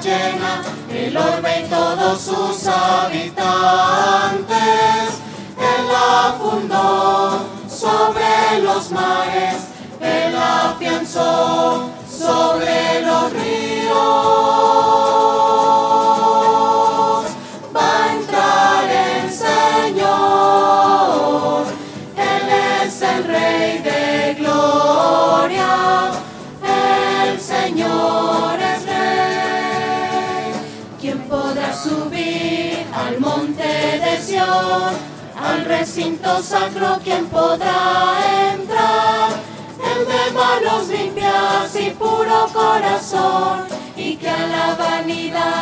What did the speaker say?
llena el orbe y todos sus habitantes. Él la fundó sobre los mares, Él la afianzó sobre los ríos. Va a entrar el Señor, Él es el Rey de gloria, el Señor es Rey. ¿Quién podrá subir al monte de Sión? Al recinto sacro, ¿quién podrá entrar? El de manos limpias y puro corazón, y que a la vanidad